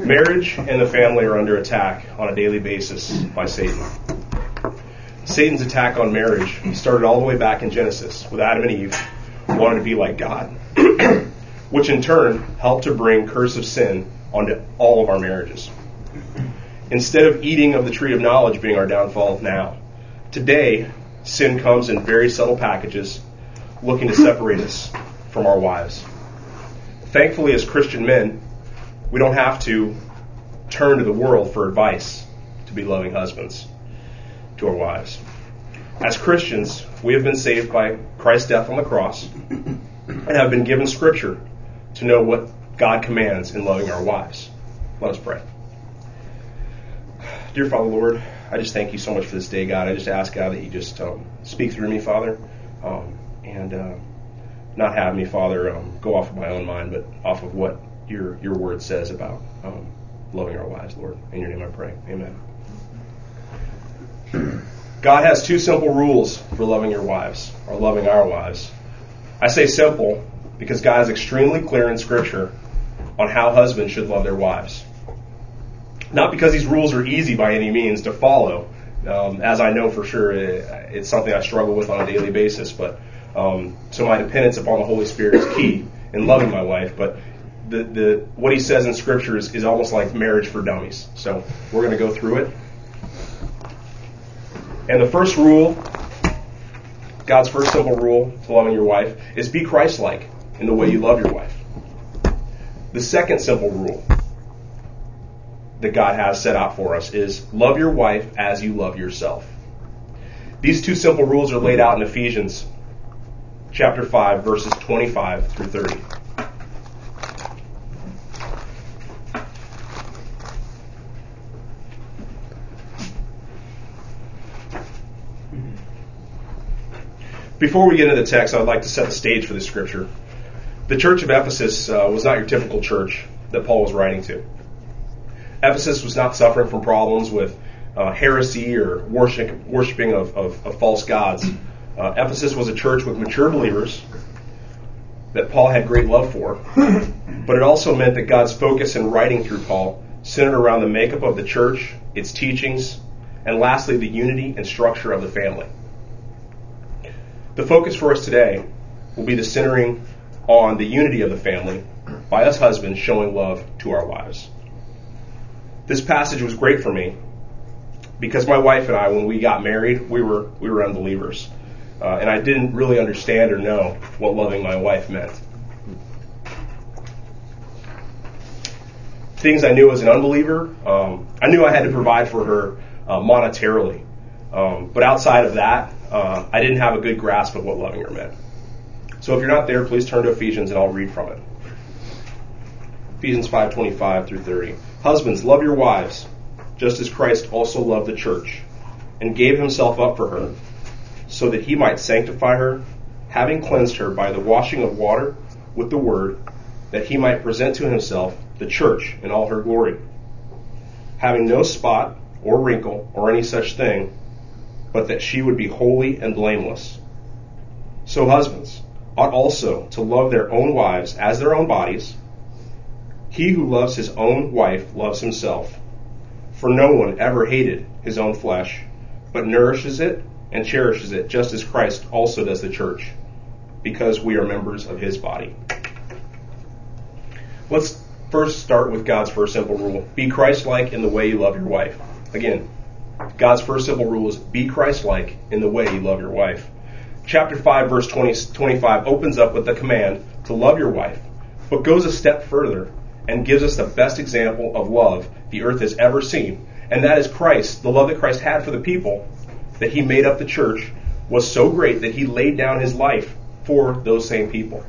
Marriage and the family are under attack on a daily basis by Satan. Satan's attack on marriage started all the way back in Genesis with Adam and Eve wanting to be like God, which in turn helped to bring curse of sin onto all of our marriages. Instead of eating of the tree of knowledge being our downfall now, today sin comes in very subtle packages looking to separate us from our wives. Thankfully, as Christian men, we don't have to turn to the world for advice to be loving husbands to our wives. As Christians, we have been saved by Christ's death on the cross and have been given Scripture to know what God commands in loving our wives. Let us pray. Dear Father, Lord, I just thank you so much for this day, God. I just ask, God, that you just speak through me, Father, and not have me, Father, go off of my own mind, but off of what your word says about loving our wives, Lord. In your name I pray. Amen. God has two simple rules for loving your wives, or loving our wives. I say simple because God is extremely clear in Scripture on how husbands should love their wives. Not because these rules are easy by any means to follow, as I know for sure it's something I struggle with on a daily basis, but so my dependence upon the Holy Spirit is key in loving my wife, but what he says in Scripture is almost like marriage for dummies. So we're going to go through it. And the first rule, God's first simple rule to loving your wife, is be Christ-like in the way you love your wife. The second simple rule that God has set out for us is love your wife as you love yourself. These two simple rules are laid out in Ephesians chapter 5, verses 25 through 30. Before we get into the text, I'd like to set the stage for this scripture. The church of Ephesus was not your typical church that Paul was writing to. Ephesus was not suffering from problems with heresy or worshiping of false gods. Ephesus was a church with mature believers that Paul had great love for, but it also meant that God's focus in writing through Paul centered around the makeup of the church, its teachings, and lastly, the unity and structure of the family. The focus for us today will be the centering on the unity of the family by us husbands showing love to our wives. This passage was great for me because my wife and I, when we got married, we were unbelievers. And I didn't really understand or know what loving my wife meant. Things I knew as an unbeliever, I knew I had to provide for her monetarily. But outside of that, I didn't have a good grasp of what loving her meant. So if you're not there, please turn to Ephesians and I'll read from it. Ephesians 5:25 through 30. Husbands, love your wives, just as Christ also loved the church, and gave himself up for her, so that he might sanctify her, having cleansed her by the washing of water with the word, that he might present to himself the church in all her glory, having no spot or wrinkle or any such thing, but that she would be holy and blameless. So husbands ought also to love their own wives as their own bodies. He who loves his own wife loves himself. For no one ever hated his own flesh, but nourishes it and cherishes it, just as Christ also does the church, because we are members of his body. Let's first start with God's first simple rule. Be Christ-like in the way you love your wife. Again, God's first simple rule is be Christ-like in the way you love your wife. Chapter 5, verse 25 opens up with the command to love your wife, but goes a step further and gives us the best example of love the earth has ever seen. And that is Christ. The love that Christ had for the people, that he made up the church, was so great that he laid down his life for those same people.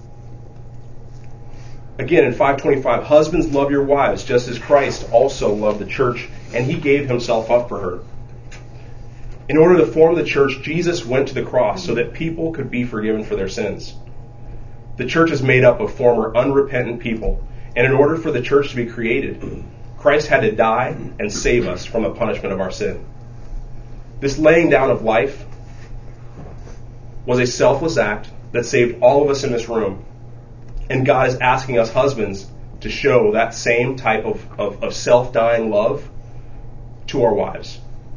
Again, in 5:25, husbands, love your wives, just as Christ also loved the church, and he gave himself up for her. In order to form the church, Jesus went to the cross so that people could be forgiven for their sins. The church is made up of former unrepentant people, and in order for the church to be created, Christ had to die and save us from the punishment of our sin. This laying down of life was a selfless act that saved all of us in this room. And God is asking us husbands to show that same type of self-dying love to our wives.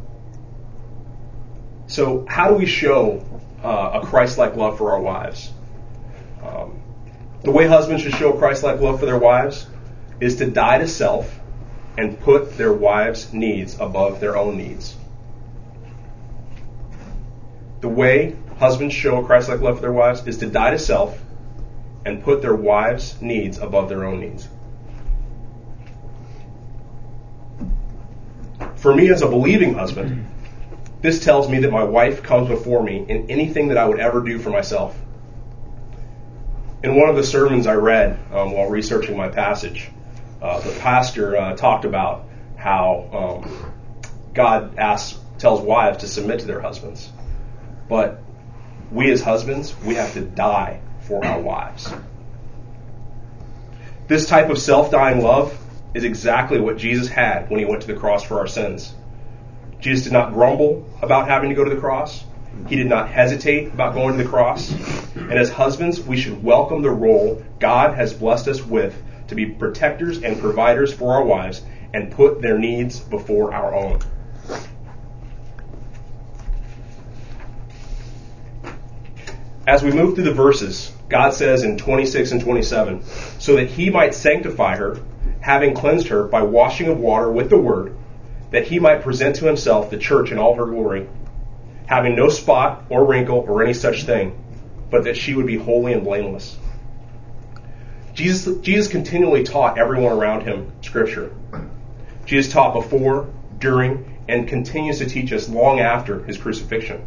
So how do we show a Christ-like love for our wives? The way husbands should show Christ-like love for their wives is to die to self and put their wives' needs above their own needs. The way husbands show a Christ-like love for their wives is to die to self and put their wives' needs above their own needs. For me as a believing husband, this tells me that my wife comes before me in anything that I would ever do for myself. In one of the sermons I read while researching my passage, the pastor talked about how God tells wives to submit to their husbands. But we as husbands, we have to die for our wives. This type of self-dying love is exactly what Jesus had when he went to the cross for our sins. Jesus did not grumble about having to go to the cross. He did not hesitate about going to the cross. And as husbands, we should welcome the role God has blessed us with to be protectors and providers for our wives and put their needs before our own. As we move through the verses, God says in 26 and 27, so that he might sanctify her, having cleansed her by washing of water with the word, that he might present to himself the church in all her glory, having no spot or wrinkle or any such thing, but that she would be holy and blameless. Jesus continually taught everyone around him Scripture. Jesus taught before, during, and continues to teach us long after his crucifixion.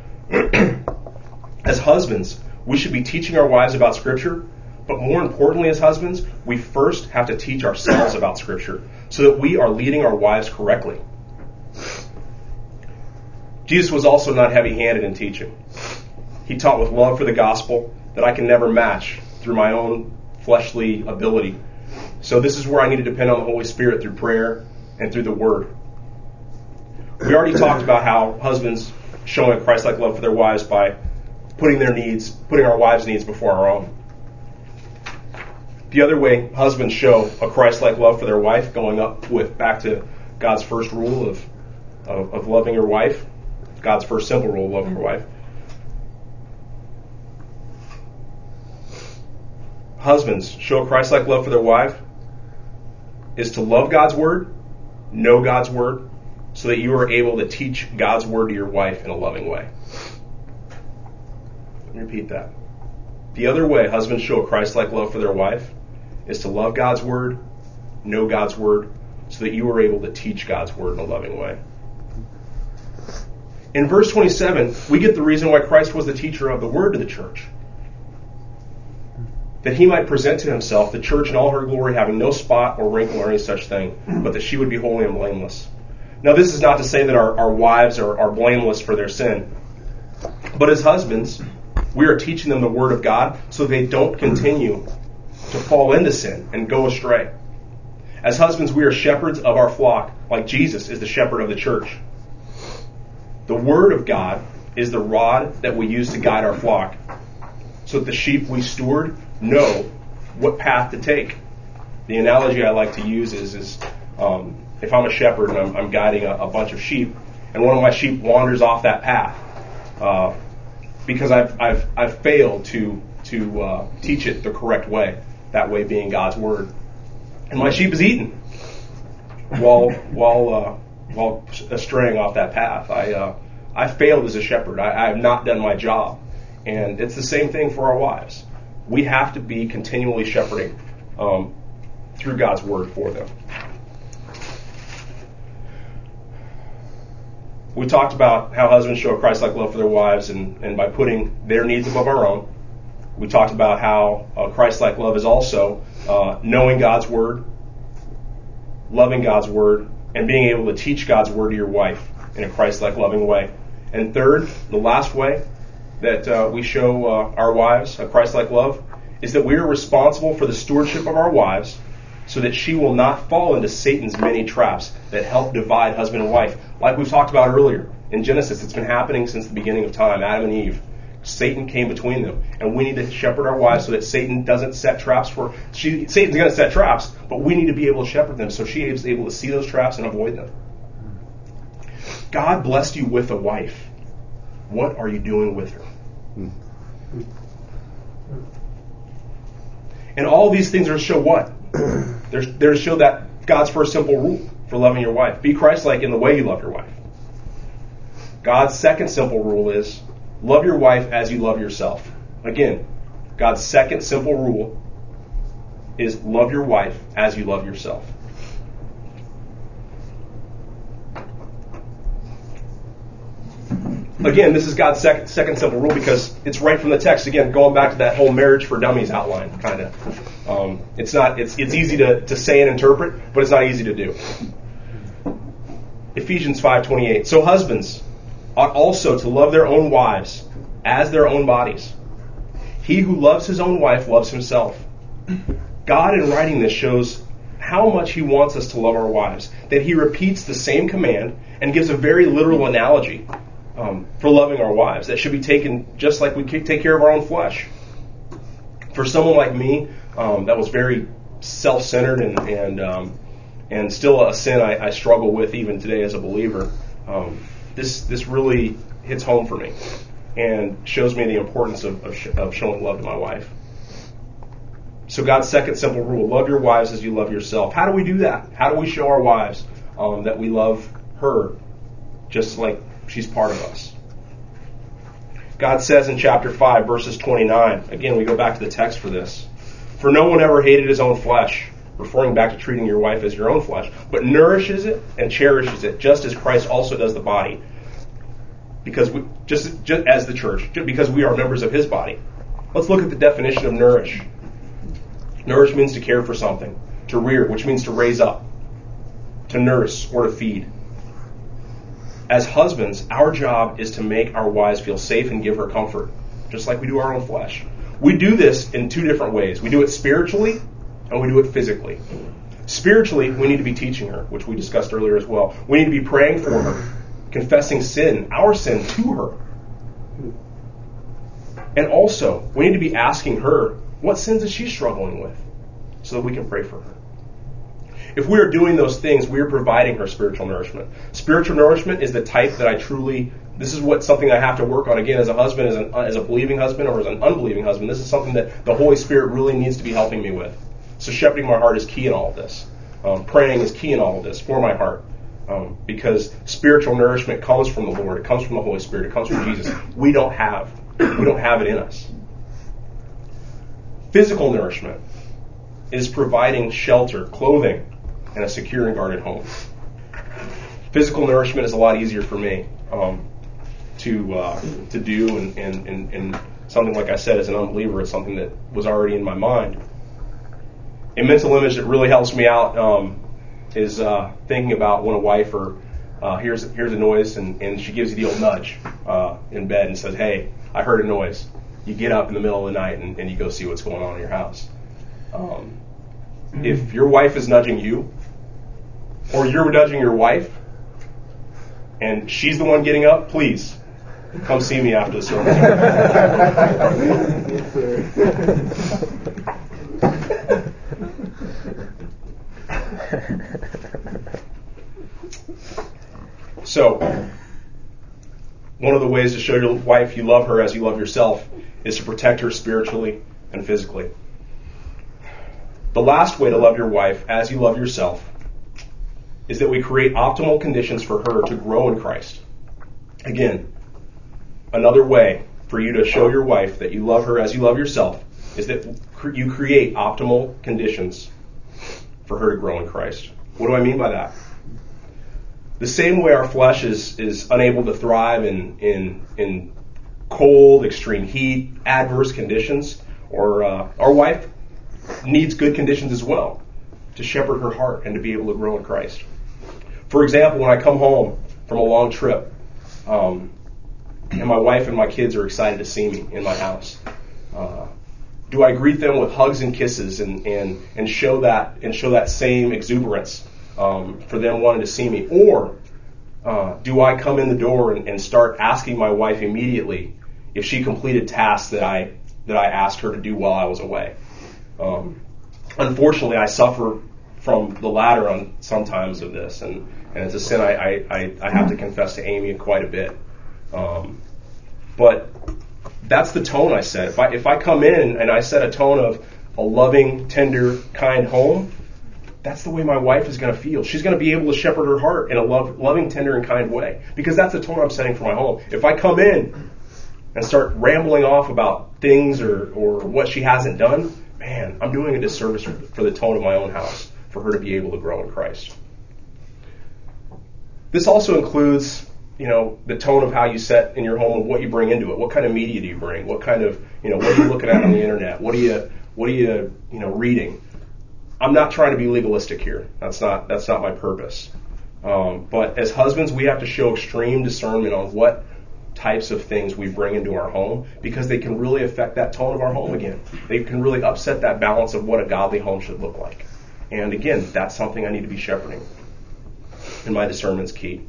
As husbands, we should be teaching our wives about Scripture, but more importantly as husbands, we first have to teach ourselves about Scripture so that we are leading our wives correctly. Jesus was also not heavy-handed in teaching. He taught with love for the gospel that I can never match through my own fleshly ability. So this is where I need to depend on the Holy Spirit through prayer and through the Word. We already talked about how husbands showing a Christ-like love for their wives by putting our wives' needs before our own. The other way husbands show a Christ-like love for their wife, going back to God's first rule of loving your wife, God's first simple rule of loving your wife. Husbands show a Christ-like love for their wife is to love God's word, know God's word, so that you are able to teach God's word to your wife in a loving way. Let me repeat that. The other way husbands show a Christ-like love for their wife is to love God's word, know God's word, so that you are able to teach God's word in a loving way. In verse 27, we get the reason why Christ was the teacher of the word to the church. That he might present to himself the church in all her glory, having no spot or wrinkle or any such thing, but that she would be holy and blameless. Now, this is not to say that our wives are blameless for their sin. But as husbands, we are teaching them the word of God so they don't continue to fall into sin and go astray. As husbands, we are shepherds of our flock, like Jesus is the shepherd of the church. The word of God is the rod that we use to guide our flock, so that the sheep we steward know what path to take. The analogy I like to use is if I'm a shepherd and I'm guiding a bunch of sheep, and one of my sheep wanders off that path because I've failed to teach it the correct way, that way being God's word, and my sheep is eaten while straying off that path. I failed as a shepherd. I have not done my job, and it's the same thing for our wives. We have to be continually shepherding through God's word for them. We talked about how husbands show a Christ-like love for their wives and by putting their needs above our own. We talked about how a Christ-like love is also knowing God's word, loving God's word, and being able to teach God's word to your wife in a Christ-like loving way. And third, the last way that we show our wives a Christ-like love is that we are responsible for the stewardship of our wives so that she will not fall into Satan's many traps that help divide husband and wife. Like we've talked about earlier in Genesis, it's been happening since the beginning of time. Adam and Eve Satan came between them. And we need to shepherd our wives so that Satan doesn't set traps for... Satan's going to set traps, but we need to be able to shepherd them so she is able to see those traps and avoid them. God blessed you with a wife. What are you doing with her? And all these things are to show what? They're to show that God's first simple rule for loving your wife. Be Christ-like in the way you love your wife. God's second simple rule is love your wife as you love yourself. Again, God's second simple rule is love your wife as you love yourself. Again, this is God's second simple rule because it's right from the text. Again, going back to that whole marriage for dummies outline, kind of. It's easy to say and interpret, but it's not easy to do. Ephesians 5:28. So husbands ought also to love their own wives as their own bodies. He who loves his own wife loves himself. God, in writing this, shows how much he wants us to love our wives, that he repeats the same command and gives a very literal analogy for loving our wives that should be taken just like we take care of our own flesh. For someone like me, that was very self-centered and still a sin I struggle with even today as a believer. This really hits home for me and shows me the importance of showing love to my wife. So God's second simple rule, love your wives as you love yourself. How do we do that? How do we show our wives that we love her just like she's part of us? God says in chapter 5, verses 29, again, we go back to the text for this. For no one ever hated his own flesh, referring back to treating your wife as your own flesh, but nourishes it and cherishes it, just as Christ also does the body. Because we, just as the church, because we are members of his body. Let's look at the definition of nourish. Nourish means to care for something. To rear, which means to raise up. To nurse or to feed. As husbands, our job is to make our wives feel safe and give her comfort, just like we do our own flesh. We do this in two different ways. We do it spiritually and we do it physically. Spiritually, we need to be teaching her, which we discussed earlier as well. We need to be praying for her, confessing sin, our sin, to her. And also, we need to be asking her what sins is she struggling with so that we can pray for her. If we are doing those things, we are providing her spiritual nourishment. Spiritual nourishment is the type that this is something I have to work on, again, as a husband, as a believing husband or as an unbelieving husband. This is something that the Holy Spirit really needs to be helping me with. So shepherding my heart is key in all of this. Praying is key in all of this for my heart. Because spiritual nourishment comes from the Lord. It comes from the Holy Spirit. It comes from Jesus. We don't have it in us. Physical nourishment is providing shelter, clothing, and a secure and guarded home. Physical nourishment is a lot easier for me to do, and something, like I said, as an unbeliever, it's something that was already in my mind. A mental image that really helps me out is thinking about when a wife hears a noise and she gives you the old nudge in bed and says, "Hey, I heard a noise." You get up in the middle of the night and you go see what's going on in your house. If your wife is nudging you, or you're nudging your wife, and she's the one getting up, please come see me after the service. So, one of the ways to show your wife you love her as you love yourself is to protect her spiritually and physically. The last way to love your wife as you love yourself is that we create optimal conditions for her to grow in Christ. Again, another way for you to show your wife that you love her as you love yourself is that you create optimal conditions for her to grow in Christ. What do I mean by that? The same way our flesh is unable to thrive in cold, extreme heat, adverse conditions, or our wife needs good conditions as well to shepherd her heart and to be able to grow in Christ. For example, when I come home from a long trip, and my wife and my kids are excited to see me in my house, do I greet them with hugs and kisses and show that same exuberance for them wanting to see me? Or do I come in the door and start asking my wife immediately if she completed tasks that I asked her to do while I was away. Unfortunately, I suffer from the latter on sometimes of this, and it's a sin I have to confess to Amy quite a bit. But that's the tone I set. If I come in and I set a tone of a loving, tender, kind home, that's the way my wife is going to feel. She's going to be able to shepherd her heart in a loving, tender, and kind way, because that's the tone I'm setting for my home. If I come in and start rambling off about things or what she hasn't done, man, I'm doing a disservice for the tone of my own house, for her to be able to grow in Christ. This also includes, the tone of how you set in your home and what you bring into it. What kind of media do you bring? What kind of, what are you looking at on the internet? What are you reading? I'm not trying to be legalistic here. That's not my purpose. But as husbands, we have to show extreme discernment on what types of things we bring into our home, because they can really affect that tone of our home again. They can really upset that balance of what a godly home should look like. And again, that's something I need to be shepherding. And my discernment's key.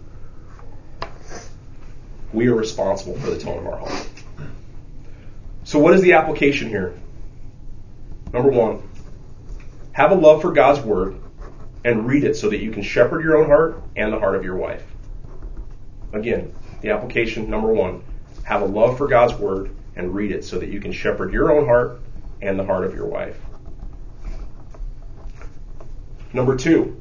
We are responsible for the tone of our home. So what is the application here? Number 1, have a love for God's Word and read it so that you can shepherd your own heart and the heart of your wife. Again, the application, number 1, have a love for God's Word and read it so that you can shepherd your own heart and the heart of your wife. Number 2,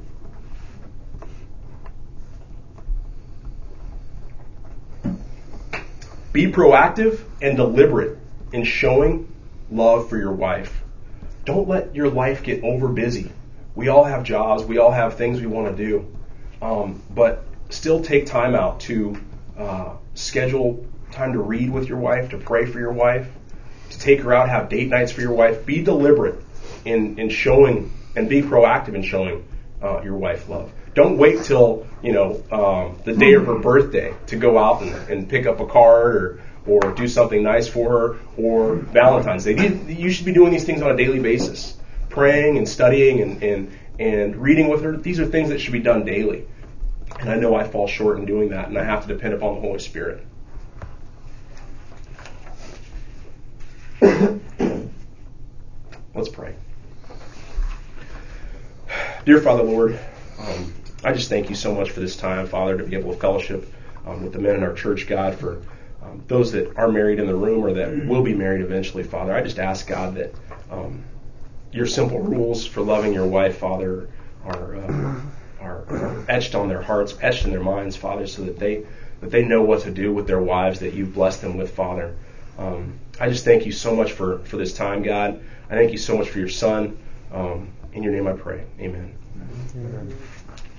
be proactive and deliberate in showing love for your wife. Don't let your life get over busy. We all have jobs. We all have things we want to do. But still take time out to schedule time to read with your wife, to pray for your wife, to take her out, have date nights for your wife. Be deliberate in showing and be proactive in showing your wife love. Don't wait till the day of her birthday to go out and pick up a card or do something nice for her, or Valentine's Day. You should be doing these things on a daily basis, praying and studying and reading with her. These are things that should be done daily. And I know I fall short in doing that, and I have to depend upon the Holy Spirit. Let's pray. Dear Father, Lord, I just thank you so much for this time, Father, to be able to fellowship with the men in our church, God, for those that are married in the room or that will be married eventually, Father. I just ask, God, that your simple rules for loving your wife, Father, are etched on their hearts, etched in their minds, Father, so that they know what to do with their wives that you've blessed them with, Father. I just thank you so much for this time, God. I thank you so much for your Son. In your name I pray. Amen.